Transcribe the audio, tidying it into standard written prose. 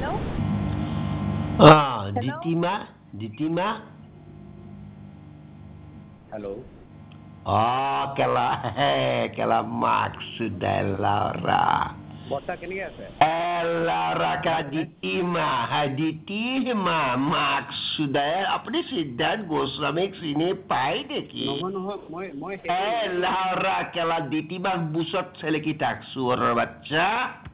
Ditima. Hello. Kela maksudnya Laura. Bota kini আছে? Laura ka Ditima maksudnya আপুনি সিদ্ধাৰ্থ গোস্বামীক চিনি পাই নেকি? নহয় মই Laura kela Ditima busot seleki tak suara baca.